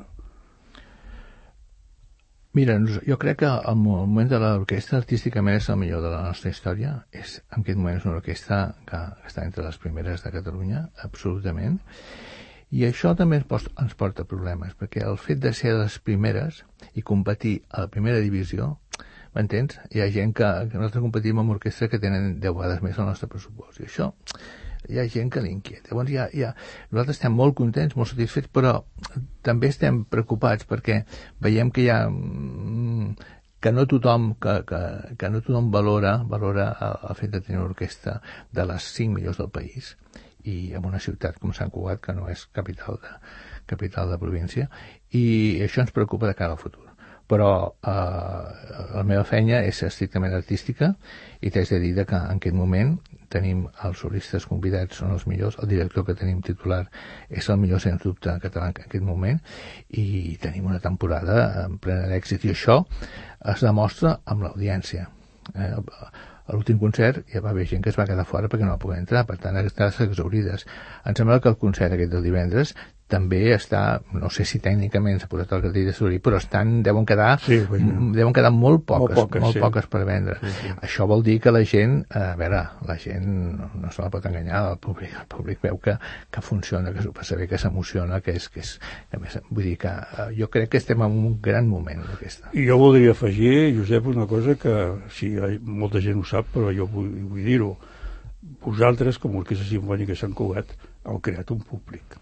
Mira, jo crec que el moment de l'orquestra artísticament és el millor de la nostra història. En aquest moment és una orquestra que està entre les primeres de Catalunya, absolutament. I això també ens porta problemes, perquè el fet de ser les primeres i competir a la primera divisió, m'entens? Hi ha gent que nosaltres competim amb orquestres que tenen 10 vegades més el nostre pressupost. I això hi ha gent que l'inquieta. Llavors nosaltres estem molt contents, molt satisfets, però també estem preocupats perquè veiem que hi ha que no tothom valora el fet de tenir una orquestra de les 5 millors del país i en una ciutat com Sant Cugat, que no és capital de província, i això ens preocupa de cara al futur. Però la meva feina és estrictament artística i t'haig de dir que en aquest moment tenim els solistes convidats, són els millors, el director que tenim titular és el millor sens dubte català en aquest moment i tenim una temporada en plena d'èxit i això es demostra amb l'audiència. A l'últim concert ja va haver gent que es va quedar fora perquè no va poder entrar, per tant, estàs exaurides. Em sembla que el concert aquest del divendres també està, no sé si tècnicament s'ha posat el cartell de Sorí, però deuen quedar molt poques per vendre. Sí. Això vol dir que la gent, la gent no se la pot enganyar, el públic veu que funciona, que s'ho passa bé, que s'emociona, que més, vull dir que jo crec que estem en un gran moment d'aquesta. I jo voldria afegir, Josep, una cosa que sí, molta gent ho sap, però jo vull dir-ho. Vosaltres, com a Orquestra Simfònica Sant Cugat, heu creat un públic.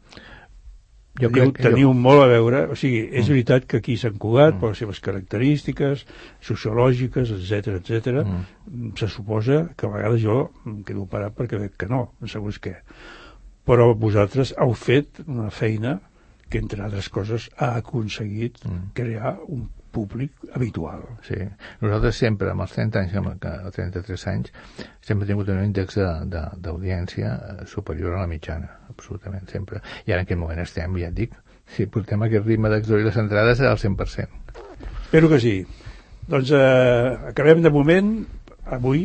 Teniu molt a veure, o sigui, és veritat que aquí Sant Cugat, per les seves característiques sociològiques, etc, se suposa que a vegades jo em quedo parat perquè veig que no, segons què. Però vosaltres heu fet una feina que, entre altres coses, ha aconseguit crear un públic habitual. Sí, nosaltres sempre, amb els 30 anys, 33 anys, sempre hem tingut un índex d'audiència superior a la mitjana, absolutament, sempre. I ara en aquest moment estem, ja et dic, si portem aquest ritme d'exaurir les entrades serà al 100%. Espero que sí. Doncs acabem de moment avui,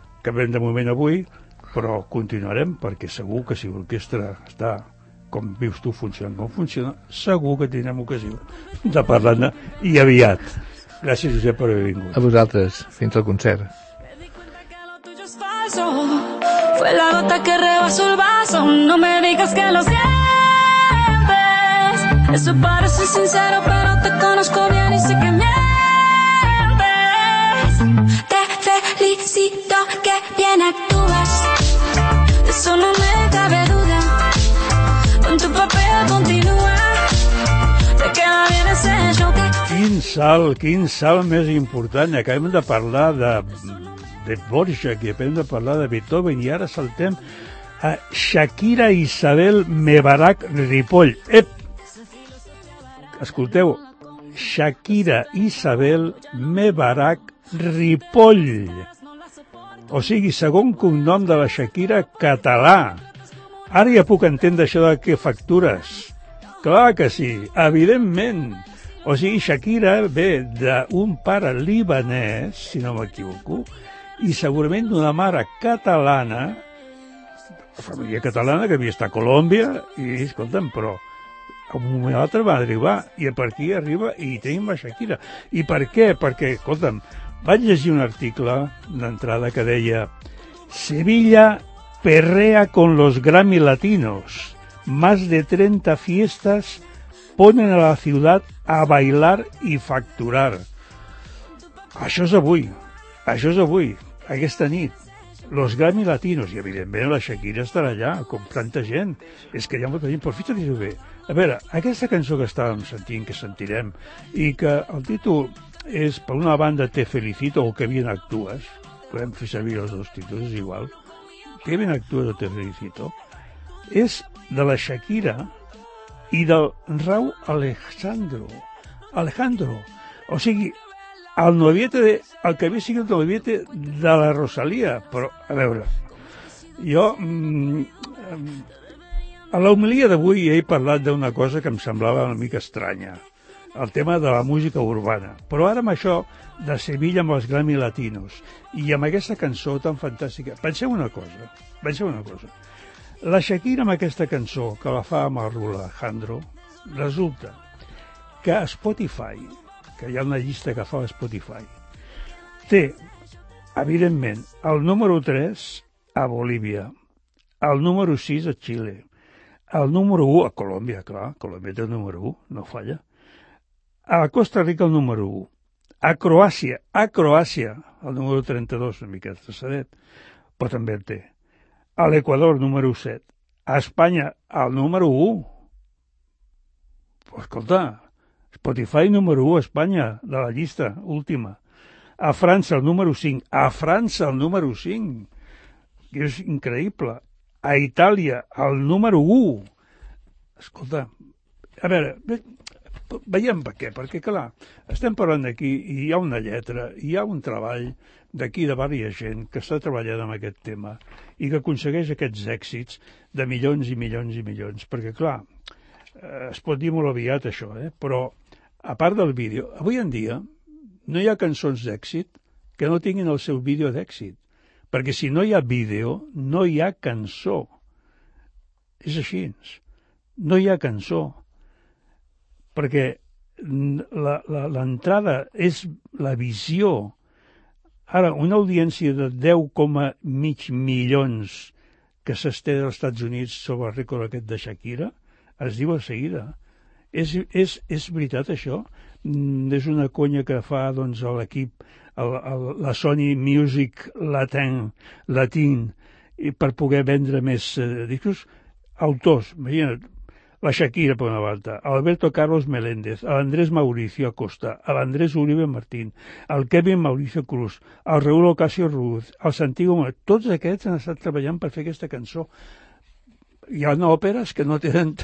però continuarem, perquè segur que si l'orquestra està com vius tu, funcionant com funciona, segur que tindrem ocasió de parlar-ne i aviat. Gràcies, Josep, per haver vingut. A vosaltres. Fins al concert. Fue la gota que rebasó el vaso. No me digas que lo sientes. Eso parece sincero, pero te conozco bien y sé que mientes. Te felicito, que bien actúas. De eso no me cabe duda. Con tu papel continúa. Te queda bien ese show que... Quin salt més important. Acabem de parlar de Dvořák i acabem de parlar de Beethoven i ara saltem a Shakira Isabel Mebarak Ripoll. Escolteu, Shakira Isabel Mebarak Ripoll. O sigui, segon cognom de la Shakira català. Ara ja puc entendre això de que factures. Clar que sí, evidentment. O sigui, Shakira ve d'un pare libanès, si no m'equivoco, i segurament d'una mare catalana, família catalana que havia estat a Colòmbia, i, escolta'm, però un moment o l'altre va arribar, i per aquí arriba i tenim la Shakira. I per què? Perquè, escolta'm, vaig llegir un article d'entrada que deia Sevilla perrea con los Grammy Latinos. Más de 30 fiestas ponen a la ciudad a bailar y facturar. Això és avui, aquesta nit. Los Grammy Latinos, i evidentment la Shakira estarà allà, com tanta gent. És que hi ha molta gent, però fixa't-hi bé. A veure, aquesta cançó que estàvem sentint, que sentirem, i que el títol és, per una banda, Te felicito, o Que bien actúas, podem fer servir els dos títols, és igual, Que bien actúas o Te felicito, és de la Shakira i del Raúl Alejandro. O sigui, el que havia sigut el noviete de la Rosalía. Però, a veure, jo a l'homilia d'avui he parlat d'una cosa que em semblava una mica estranya, el tema de la música urbana. Però ara amb això de Sevilla amb els Grammy Latinos i amb aquesta cançó tan fantàstica, penseu una cosa. La Shakira amb aquesta cançó, que la fa amb el Raúl Alejandro, resulta que a Spotify, que hi ha una llista que fa a Spotify, té, evidentment, el número 3 a Bolívia, el número 6 a Xile, el número 1 a Colòmbia, clar, Colòmbia té el número 1, no falla, a Costa Rica el número 1, a Croàcia, el número 32, una mica traçadet, però també el té, a l'Equador, número 7, a Espanya, el número 1. Pues, escolta, Spotify número 1 a Espanya, de la llista última. A França, el número 5. A França, el número 5. Que és increïble. A Itàlia, el número 1. Escolta, a veure, veiem per què, perquè clar, estem parlant d'aquí i hi ha una lletra, hi ha un treball d'aquí de diversa gent que està treballant amb aquest tema i que aconsegueix aquests èxits de milions i milions i milions, perquè clar, es pot dir molt aviat això, però a part del vídeo, avui en dia no hi ha cançons d'èxit que no tinguin el seu vídeo d'èxit, perquè si no hi ha vídeo no hi ha cançó, és així, no hi ha cançó, perquè l'entrada és la visió. Ara, una audiència de 10,5 milions que s'estén als Estats Units sobre el rècord aquest de Shakira, es diu a seguida. És veritat, això? És una conya que fa doncs, l'equip, la Sony Music Latin, per poder vendre més discos. Autors, imagina't, la Shakira, per una banda, Alberto Carlos Meléndez, l'Andrés Mauricio Acosta, l'Andrés Uribe Martín, el Kevin Mauricio Cruz, el Raúl Ocasio Ruz, el Santiago Moret, tots aquests han estat treballant per fer aquesta cançó. Hi ha òperes que no tenen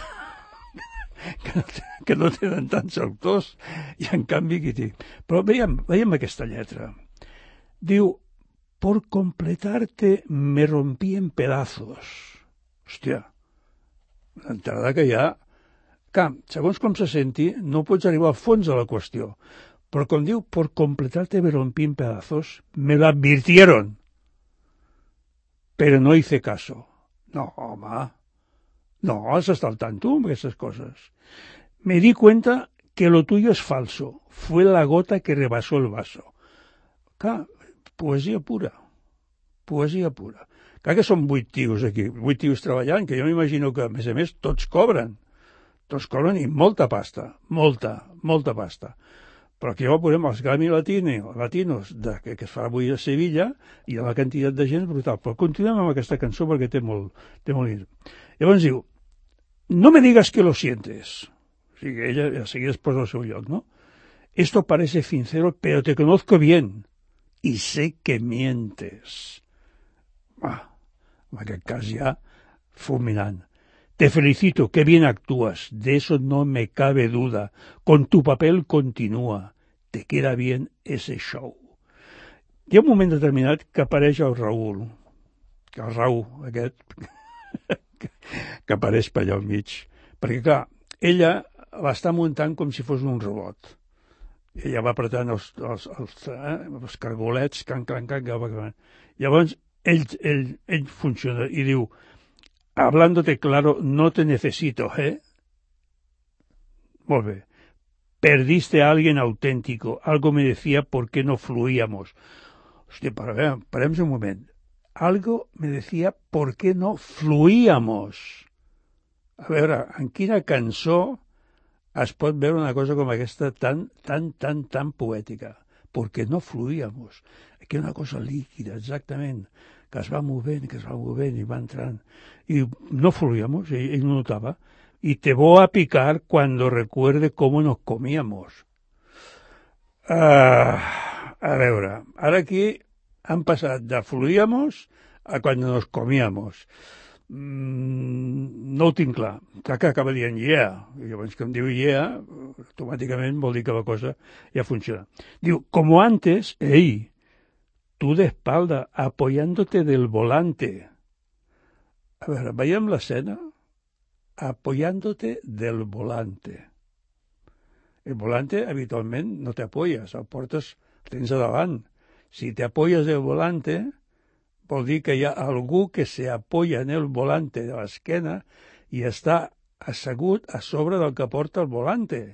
que no tenen tants autors, i en canvi aquí té. Però veiem aquesta lletra. Diu, por completarte me rompí en pedazos. Hòstia, l'entrada que hi ha, que, segons com se senti, no pots arribar al fons de la qüestió. Però com diu, por completarte me rompí en pedazos, me lo advirtieron, pero no hice caso. No, home, no, has d'estar al tanto amb aquestes coses. Me di cuenta que lo tuyo es falso, fue la gota que rebasó el vaso. Clar, poesia pura, poesia pura. Clar que són 8 tios aquí, 8 tios treballant, que jo m'imagino que, a més, tots cobren i molta pasta, molta pasta. Però aquí ja posem els Grammy Latinos que es fa avui a Sevilla i hi ha una quantitat de gent brutal. Però continuem amb aquesta cançó perquè té molt. Llavors diu, no me digas que lo sientes. O sigui, ella a seguida es posa al seu lloc, no? Esto parece sincero, pero te conozco bien y sé que mientes. En aquest cas ja fulminant. Te felicito, qué bien actúas, de eso no me cabe duda. Con tu papel continúa, te queda bien ese show. Hi ha un moment determinat que apareix el Raúl, aquest, que apareix per allà al mig. Perquè, clar, ella l'està muntant com si fos un robot. Ella va apretant els cargolets, clanc. Llavors, ell funciona i diu, hablándote claro, no te necesito, Molt bé. Perdiste a alguien auténtico. Algo me decía por qué no fluíamos. Hòstia, parem un moment. Algo me decía por qué no fluíamos. A veure, en quina cançó es pot veure una cosa com aquesta tan poètica? Porque no fluíamos. Aquí hi ha una cosa líquida, exactament, que es va movent i va entrant. Y no fluíamos, ell no notava. Y te voy a picar cuando recuerde cómo nos comíamos. A veure, ara aquí han passat de fluíamos a cuando nos comíamos. No ho tinc clar. Clar que acaba dient yeah. I llavors que em diu yeah, automàticament vol dir que la cosa ja funciona. Diu, como antes, tú de espalda, apoyándote del volante. A veure, veiem l'escena. Apoyándote del volante. El volante habitualment no te apoyas, el portes, el tens a davant. Si te apoyas del volante, Vol dir que hi ha algú que se apoya en el volante de l'esquena i està assegut a sobre del que porta el volante.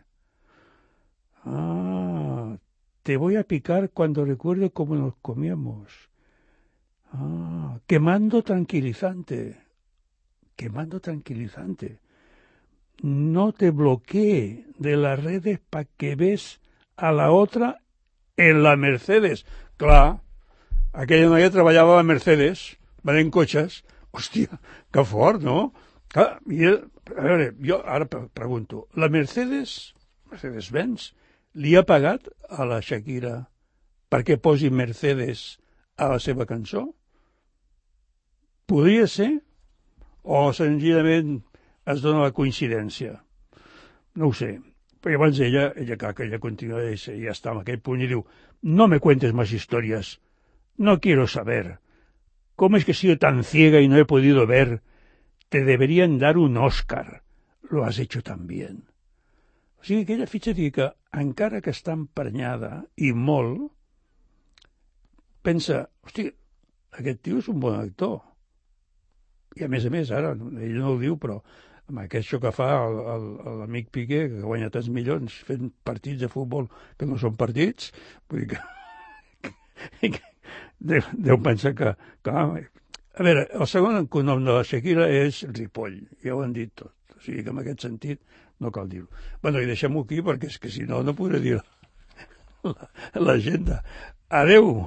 Ah, te voy a picar cuando recuerde cómo nos comíamos. Ah, quemando tranquilizante. Quemando tranquilizante. No te bloquee de las redes para que ves a la otra en la Mercedes. Clar, aquella noia treballava a la Mercedes, venent cotxes. Hòstia, que fort, no? Clar, a veure, jo ara pregunto, la Mercedes-Benz, li ha pagat a la Shakira perquè posi Mercedes a la seva cançó? Podria ser? O senzillament es dona la coincidència? No ho sé. Perquè abans ella clar, que ella continua i ja està en aquell punt i diu: no me cuentes más historias, no quiero saber. ¿Cómo es que he sido tan ciega y no he podido ver? Te deberían dar un Oscar. Lo has hecho tan bien. O sigui que ella fixa-t'hi que, encara que està emprenyada i molt, pensa, hosti, aquest tio és un bon actor. I a més, ara, ell no ho diu, però amb això que fa l'amic Piqué, que guanya tants milions fent partits de futbol que no són partits, vull dir que deu pensar que... A veure, el segon cognom de la Shakira és Ripoll, ja ho han dit tot. O sigui que en aquest sentit no cal dir-ho. Bueno, i deixem-ho aquí perquè és que si no, no podré dir l'agenda. Adeu!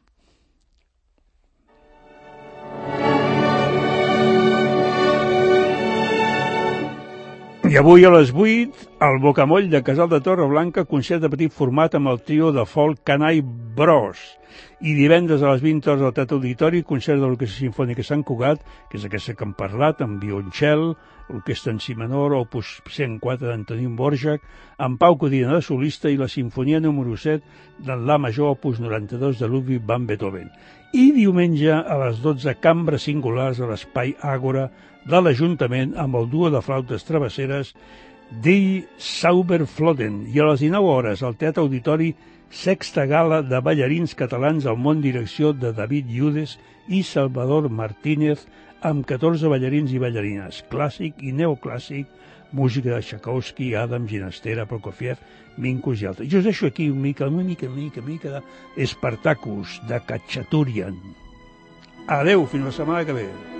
I avui a les 8, al Bocamoll de Casal de Torreblanca, concert de petit format amb el trio de folk Canai Bros. I divendres a les 20 hores al Teatre Auditori, concert de l'Orquestra Simfònica Sant Cugat, que és aquesta que hem parlat, amb violoncel, l'Orquestra en Si menor, opus 104 d'Antonín Borjak, amb Pau Codina de solista i la Sinfonia número 7 de La major, opus 92 de Ludwig van Beethoven. I diumenge a les 12, cambres singulars a l'Espai Àgora de l'Ajuntament amb el duo de flautes travesseres Die Sauberfloten, i a les 19 hores al Teatre Auditori sexta gala de ballarins catalans al món, direcció de David Lludes i Salvador Martínez, amb 14 ballarins i ballarines, clàssic i neoclàssic, música de Tchaikovsky, Adam, Ginastera, Prokofiev, Minkus i altres. Jo us deixo aquí una mica de Spartacus, de Khachaturian. Adeu, fins la setmana que ve.